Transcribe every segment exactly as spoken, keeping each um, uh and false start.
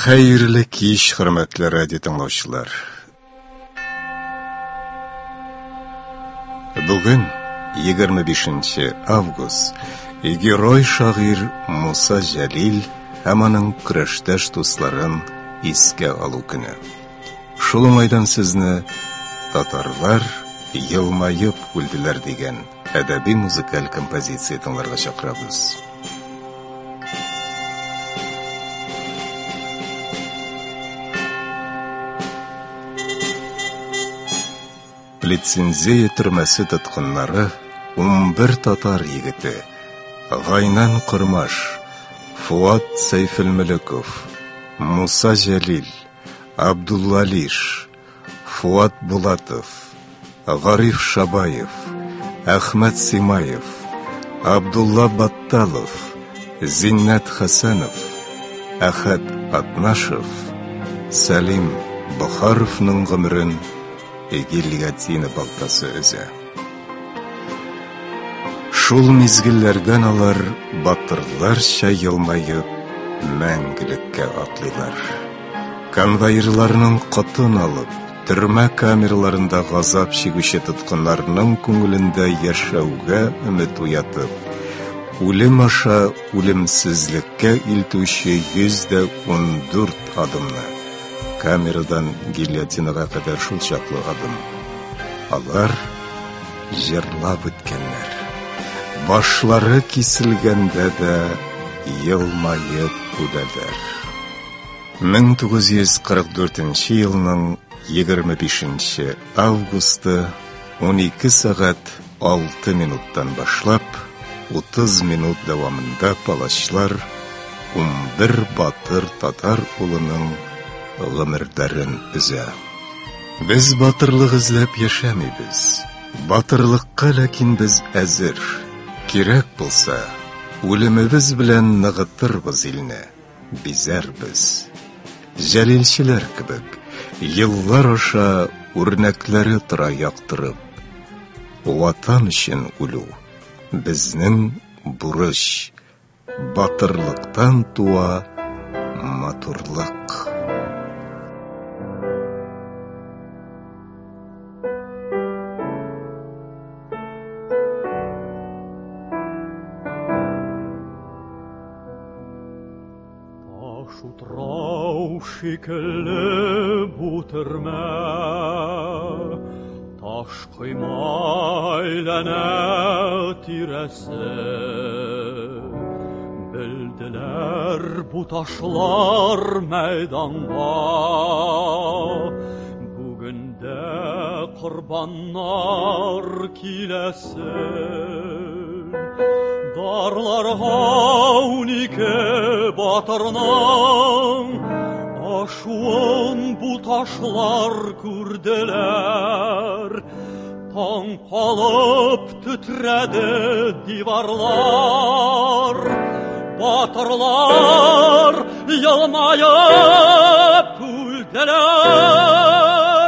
Xayrli kech, hurmatli radio tinglovchilar. Bugun yigirma beshinchi avgust Giroy shoir Musa Jalil hamaning kurashdash do'stlarin esga olу kuni. Shul maydan sizni tatarlar yilmayib o'ldilar degan adabiy muzikal kompozitsiya tinglarga chaqiramiz. Litsenziya türmesi tutqunlari o'n bir tatar yigiti G'aynan Qurmash, Fuat Sayfilmilikov, Musa Jalil, Abdulla Lish, Fuat Bulatov, G'arif Shabayev, Ahmad Simayev, Abdulla Battalov, Zinnat Hasanov, Ahad Atnashov, Salim Bukharovning g'umrin egilligatini baltasi o'zi. Шул мизгилләргә алар батырларча елмаеп мәңгелеккә атлыйлар. Конвоирларның кытын алып, төрмә камераларында газап чигүче тоткыннарның күңелендә яшәүгә өмет уятып, үлем аша үлемсезлеккә илтүче йөз дә ун дүрт адымны камерадан гильотинага кадәр шул чаклы адым. Алар җырлап үткәннәр. Башлары киселгәндә дә елмаеп күдәләр. мең тугыз йөз кырык дүртенче елның егерме бишенче августы он ике сәгать алты минуттан башлап утыз минут дәвамында палачлар он бер батыр татар улының гомерләрен өзә. Без батырлык эзләп яшәмибез. Батырлыкка ләкин без әзер. Кирәк булса, үлемебез белән ныгытырбыз илне, бизәрбез. Җәлилчеләр кебек, еллар аша үрнәкләре тора яктырып, ватан өчен үлү безнең бурыч. Батырлыктан туа матурлык. Шикелле бу төрмә, таш койма әйләнә тирәсе. Белделәр бу ташлар мәйданга, бүгендә корбаннар киләсен. Дарларга унике батырның ашуын бу ташлар күрделәр. Таң калып тетрәде диварлар. Батырлар елмаеп үлделәр.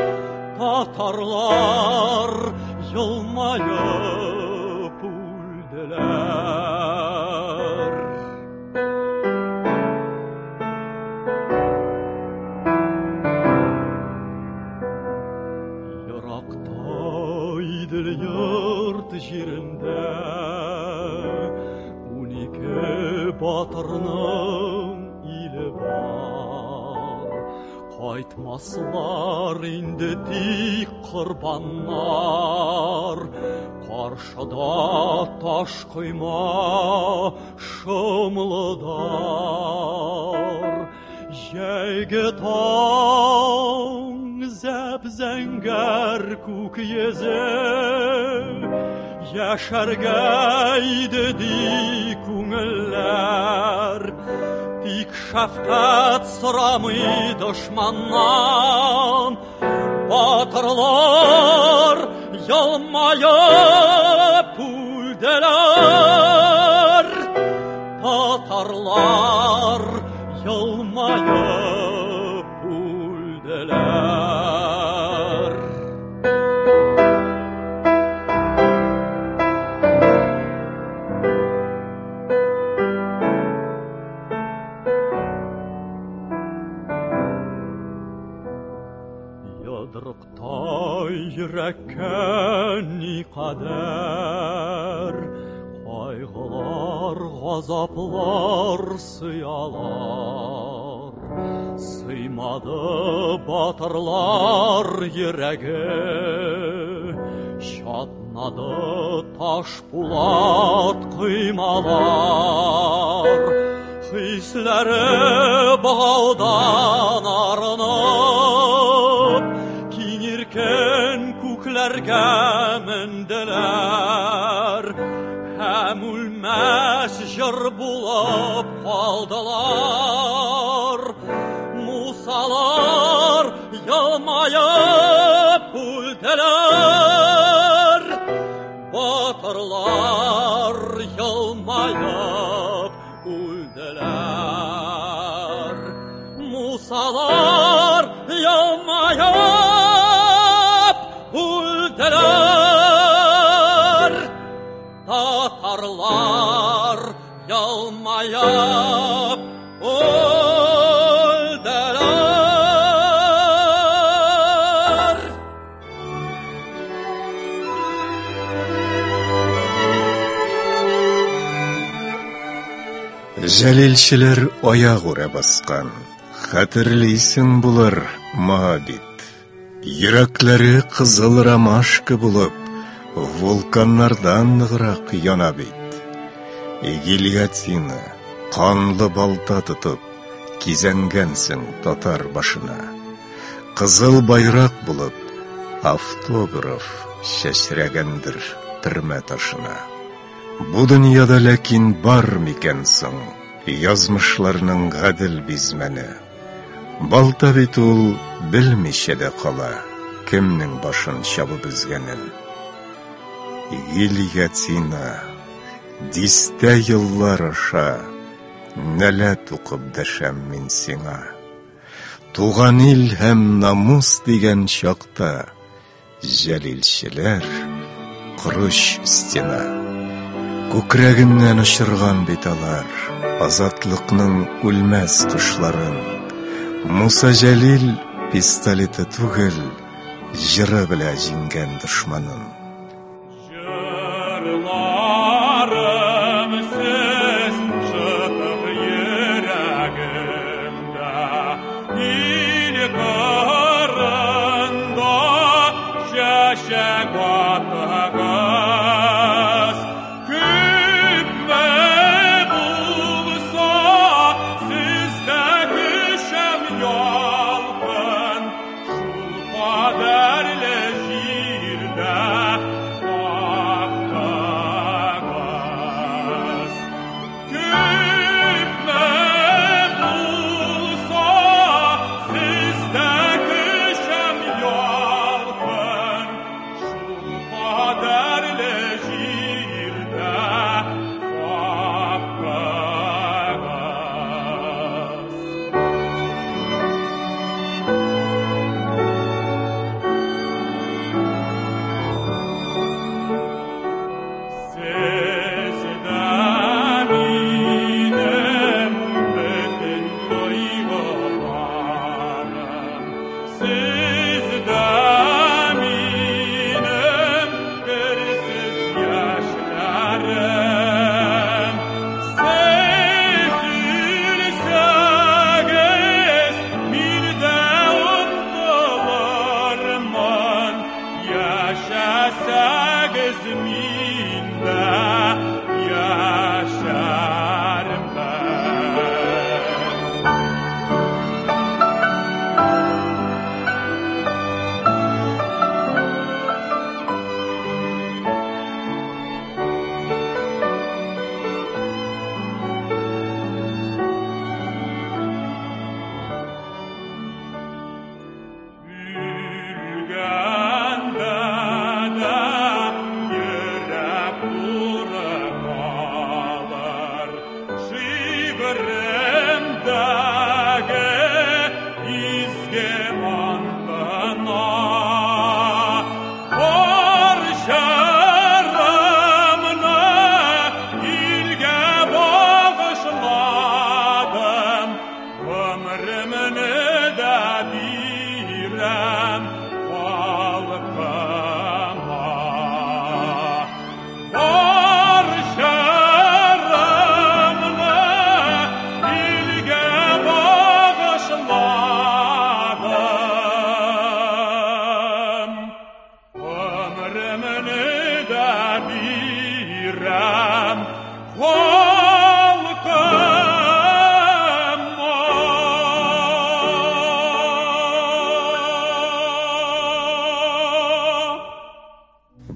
Татарлар елмаеп үлделәр. Йорт җирендә унике батырның иле бар. Кайтмаслар инде тик корбаннар. Каршыда таш койма шомлыдар. Җәйге таң зәп-зәңгәр күк йөзе, яшәргә иде ди күңелләр. Тик шәфкать сорамый дошманнан. Батырлар елмаеп үлделәр. Татарлар елмаеп үлделәр. Жұдырықтай жүрекке ни қадер, қайғылар, ғазаплар сыялар. Сыймады батырлар йөрәге, шатнады таш пулат кыймалар. Хисләре бағаудан арынып, киңеркен күкләргә менделәр. Һәм үлмәс җыр булып калдылар. Мусалар елмаеп үлделәр. Батырлар елмаеп үлделәр. Мусалар елмаеп үлделәр. Татарлар елмаеп үлделәр. Жәлелшілер аяқ ура басқан, хәтерлейсің булыр мага бит. Йөрәкләре кызыл ромашка булып, вулканнардан ныграк яна бит. Гильотина, канлы балта тотып, кизәнгәнсең татар башына. Кызыл байрак булып, автограф чәчрәгәндер төрмә ташына. Бу дөньяда ләкин бар микән соң язмышларның гадел бизмәне. Балта бит ул белмичә дә кала, кемнең башын чабып үзгәнен. Гильотина, дистә еллар аша, нәләт укып дәшәм мин сиңа. Туган ил һәм намус дигән чакта, җәлилчеләр кырыч стена. Күкрәгеннән очырган бит алар, азатлыкның үлмәс кошларын. Муса Җәлил пистолеты түгел, җыры белән җиңгән дошманын. Җырларым сез шытып йөрәгемдә, ил кырында чәчәк атыгыз. Күпме булса сездә көчем ялкын, шул кадәрле җирдә сактагыз. Күпме булса сездә көчем ялкын, шул кадәрле җирдә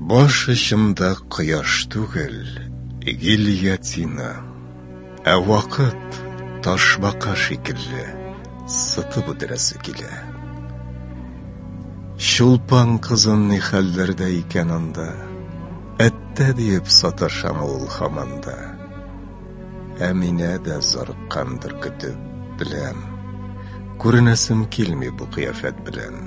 Баш очымда кояш түгел, гильотина, ә вакыт ташбака шикелле сытып үтерәсе килә. Шулпан кызын ни хәлләрдә икән анда, әттә диеп саташам ул һаманда. Ә минә дә зарыккандыр көтеп беләм, күренәсем килми бу кыяфәт белән.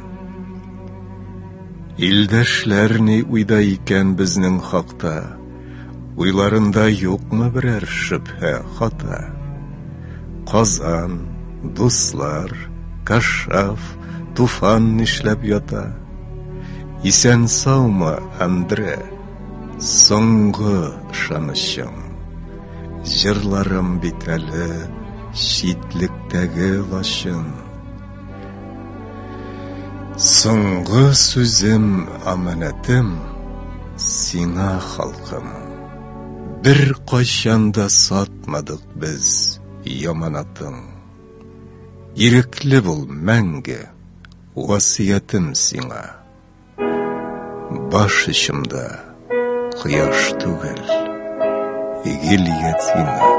Илдәшләр ни уйда икән безнең хакта, уйларында юкмы берәр шөбһә хата? Казан, дуслар, Кашаф, Туфан нишләп ята? Исән саумы, Андре, соңгы ышанычым. Җырларым бит әле читлектәге лачын. Соңгы сүзем, аманатым сиңа, халкым. Бер кайчанда сатмадык без яманатың. Ирекле бул мәңге, васиятым сиңа. Баш очымда кояш түгел, гильотина.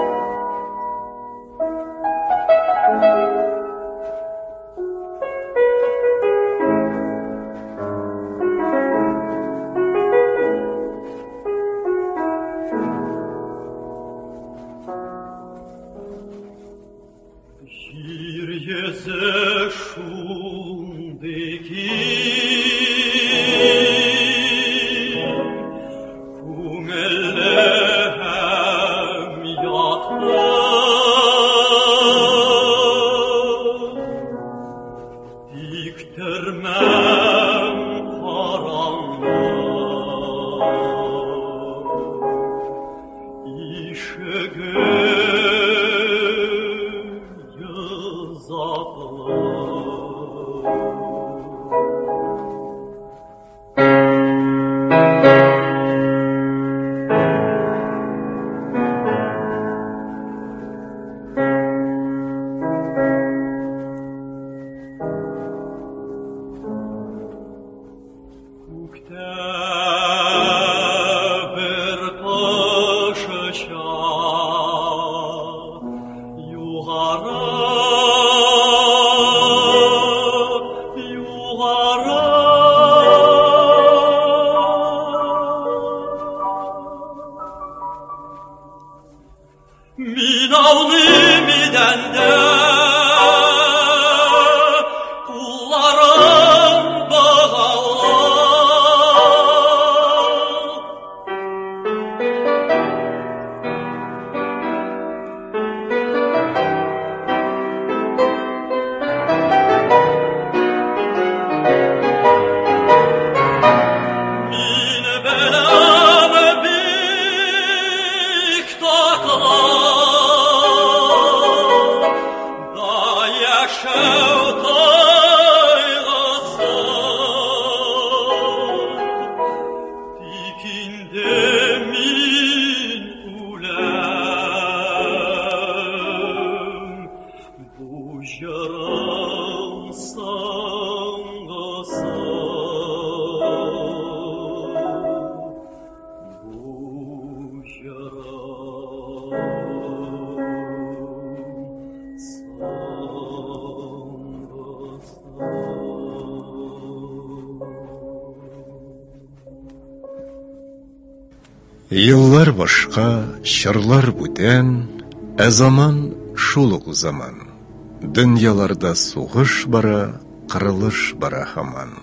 Еллар башка, чорлар бүтән, ә заман шул ук заман. Дөньяларда сугыш бара, кырылыш бара һаман.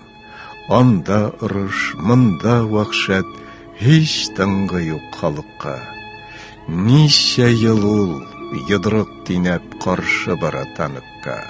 Анда урыш, монда вахшат, һич тынгы юк халыкка. Ничә ел ул йодрык тинәп каршы бара таныкка.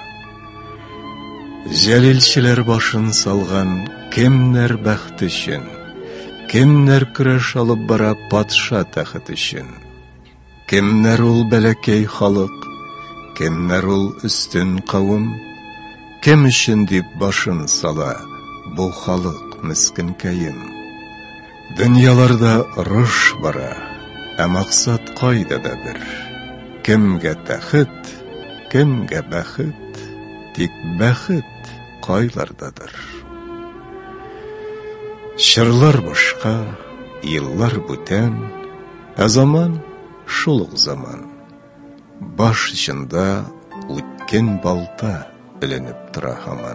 Җәлилчеләр башын салган кемнәр бәхт өчен, кемнәр көрәш алып бара патша тәхет өчен. Кемнәр ул бәләкәй халык, кемнәр ул өстен кавым, кем өчен дип башын сала бу халык мискенкәем. Дөньяларда урыш бара, ә максат кайда да бер. Кемгә тәхет, кемгә бәхет, тик бәхет кайлардадыр. Чырлар башка, еллар бүтән, ә заман шул ук заман. Баш ичендә үткен балта эленеп тора һаман.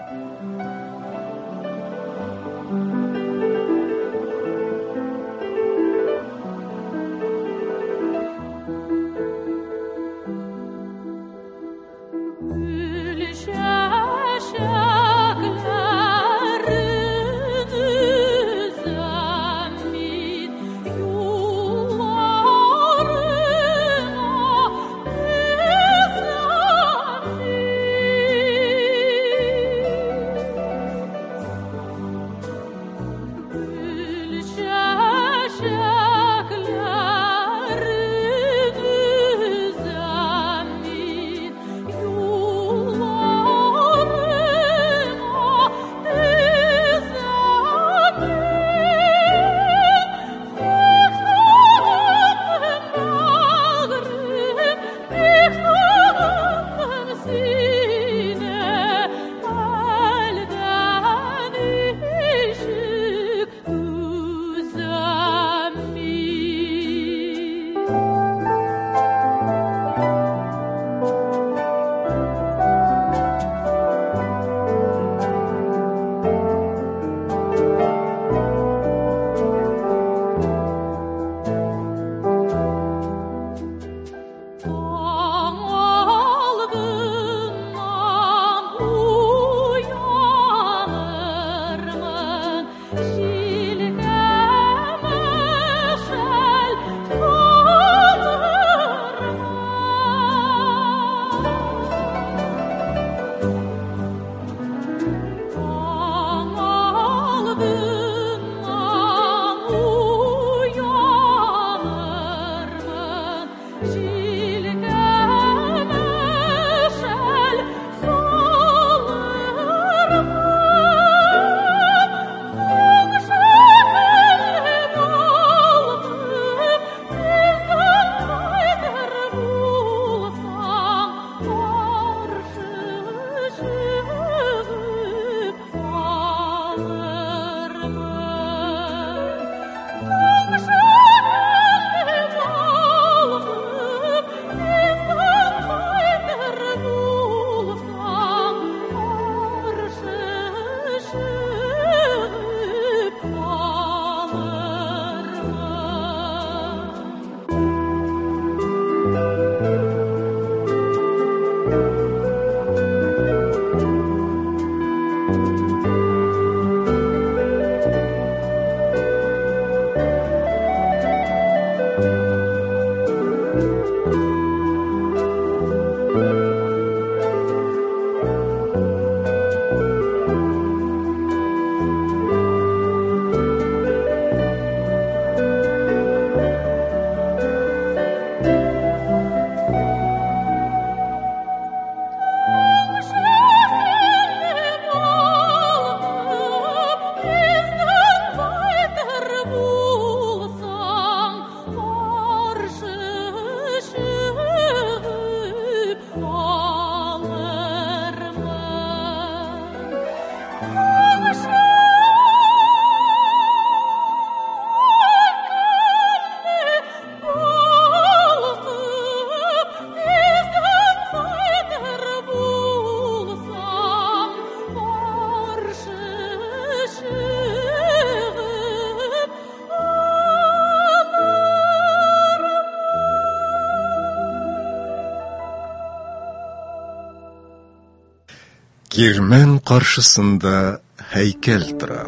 Кирмән каршысында һәйкәл тора,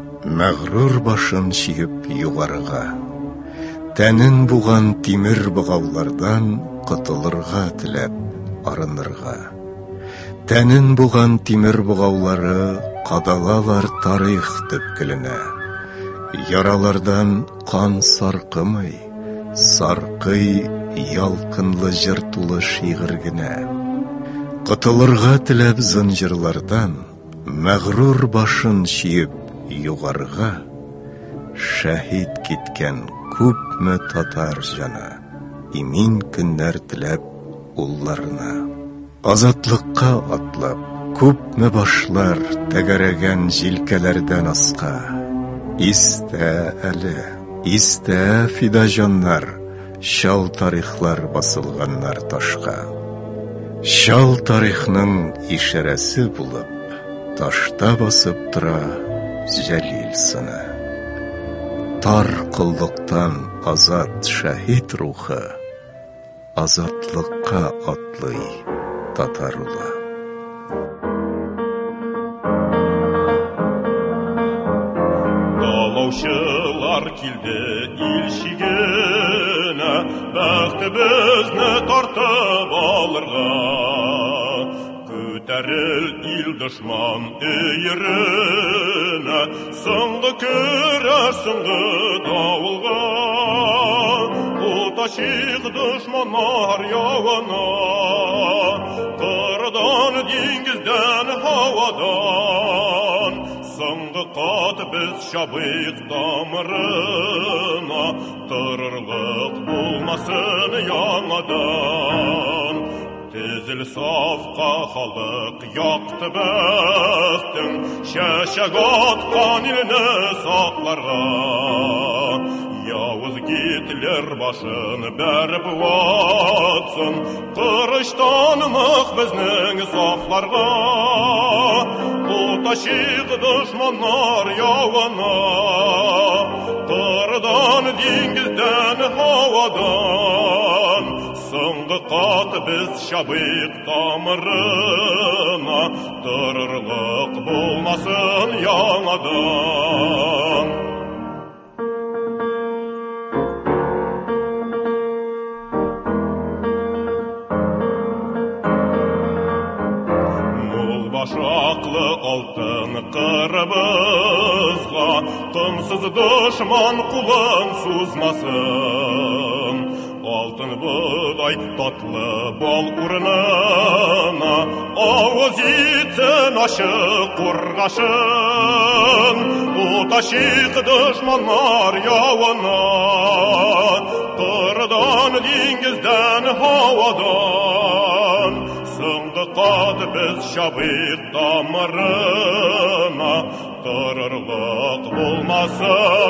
мәгърур башын чиеп югарыга. Тәнен буган тимер богаулардан котылырга теләп арынырга. Тәнен буган тимер богаулары кадалалар тарих төпкеленә. Яралардан кан саркымый, саркый ялкынлы җыр тулы шигырь генә. Котылырга теләп зынҗырлардан, мәгърур башын чиеп югарыга, шәһид киткән күпме татар җаны, имин көннәр теләп улларына. Азатлыкка атлап, күпме башлар тәгәрәгән җилкәләрдән аска, Истә әле, истә фидажаннар, шал тарихлар басылганнар ташка. Шал тарихның ишарәсе булып, ташта басып тора җәлил сыны. Тар кыллыктан азат шәһид рухы, азатлыкка атлый татар улы. Талаучылар килде илчигенә, бәхтебезне тартып алырга. Күтәрел ил дошман өйренә, соңгы көрәш, соңгы давылга. Уташык дошманнар явына, кырдан, диңгездән, һавадан. Соңгы кат без шабыйк тамырына, торырлык булмасын яңадан. Тезел сафка халык якты бәхтең, шәшәк аткан илне сакларга. Явыз Гитлер башын бәреп ватсын, кырычтан нык безнең сафларга. Уташык дошманнар явына, кырдан, диңгездән, һавадан. Соңгы кат без шабыйк тамырына, торырлык булмасын яңадан. Башаклы алтын кырыбызга, тымсыз дошман кулын сузмасын. Алтын будай татлы бал урынына, авыз итен ачык кургашын. Уташык дошманнар явына, кырдан, диңгездән, һавадан. Соңгы кат без шабыйк тамырына, торырлык булмасын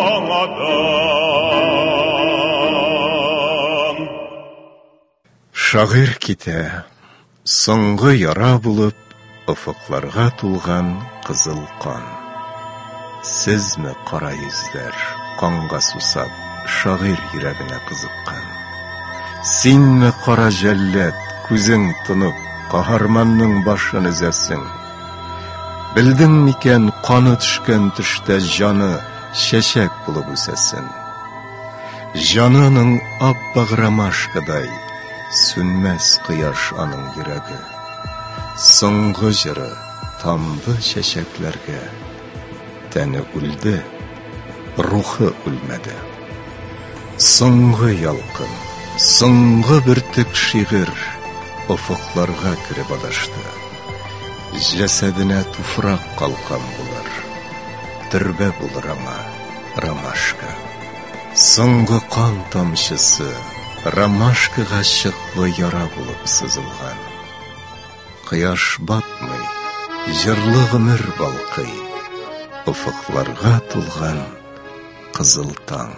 яңадан. Шагыйрь китә, соңгы яра булып, офыкларга тулган кызыл кан. Сезме кара йөзләр, канга сусап, шагыйрь йөрәгенә кызыккан. Синме кара җәлләт, күзең тынып, каһарманның башын өзәсең. Белдең микән каны төшкән төштә җаны шәшәк булып үсәсен. Җанының ап-ак ромашкадай, сүнмәс кояш аның йөрәге. Соңгы җыры тамды чәчәкләргә. Тәне үлде, рухы үлмәде. Соңгы ялкын, соңгы бөртек шигырь офыкларга киреп адашты. Җәсәденә туфрак калкан булыр, төрбә булыр аңа ромашка. Соңгы кан тамчысы ромашкага чыклы яра булып сызылган. Кояш батмый, җырлы гомер балкый, офыкларга тулган кызыл таң.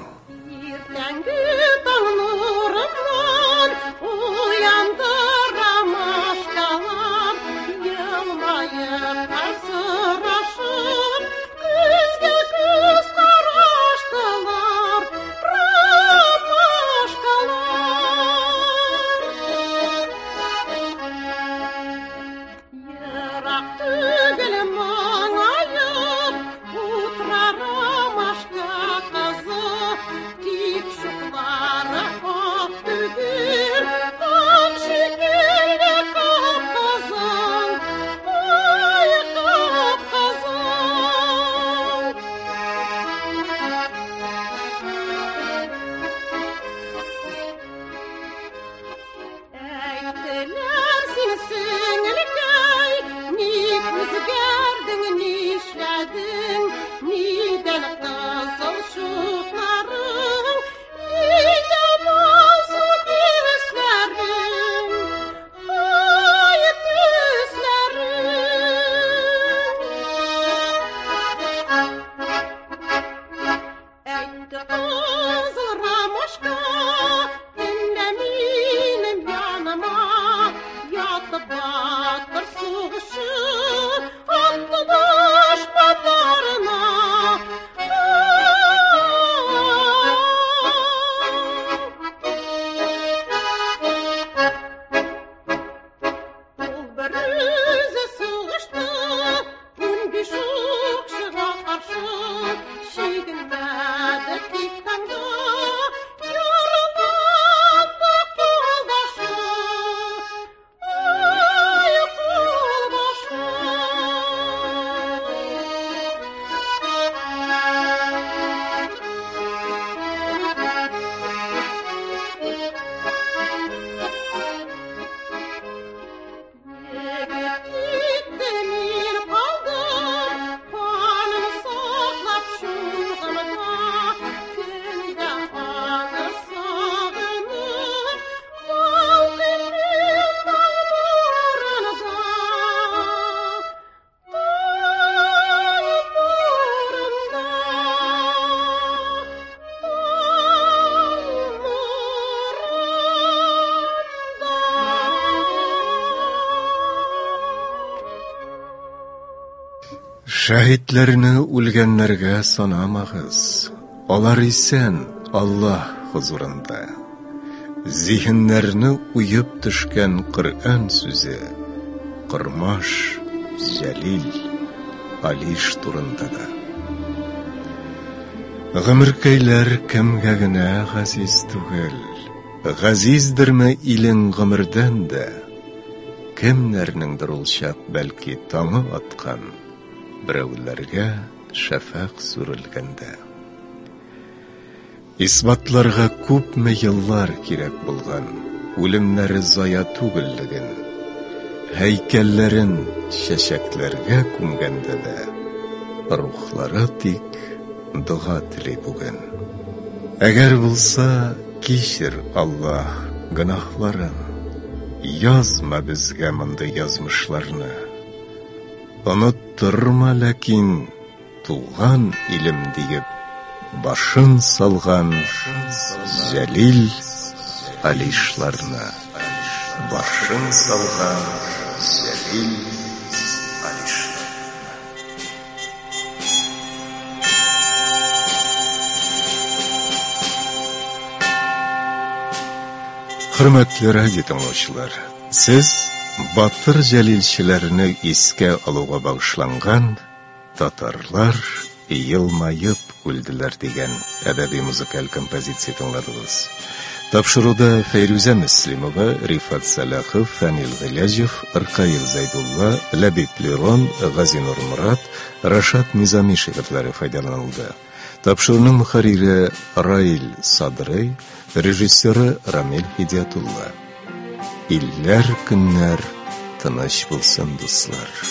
Шәһитләрне үлгәннәргә санамагыз. Алар исән Аллаһ хузурында. Зиһеннәрне уеп төшкән Коръән сүзе Кормаш, Җәлил, Алиш турында да. Гомеркәйләр кемгә генә газиз түгел. Газиздерме илең гомердән дә. Кемнәрнеңдер ул чак бәлки таңы аткан, берәүләргә шәфәк сүрелгәндә. Исбатларга күпме еллар кирәк булган, үлемнәре зая түгеллеген, һәйкәлләрен чәчәкләргә күмгәндә дә, рухлары тик дуга тели бүген. Әгәр булса, кичер Аллаһ гөнаһларын, язма безгә мондай язмышларны. Оныттырма ләкин туган илем диеп башын салган Җәлил Алишларны. Башын салган Җәлил Алишларны. Хөрмәтле радио тыңлаучылар, сез батыр җәлилчеләрне искә алуга багышланган Татарлар елмаеп үлделәр дигән әдәби музыкаль композиция тыңладыгыз. Тапшыруда Фәйрүзә Мөслимова, Рифат Салахов, Фәнил Гыйләҗев, Ркаил Зайдулла, Ләбиб Лерон, Газинур Мурат, Рашат Низами шигырьләре файдаланылды. Тапшыруның мөхәррире Раил Садрый, режиссеры Рамил Хидиятулла. Илләр көннәр тыныч булсын, дуслар.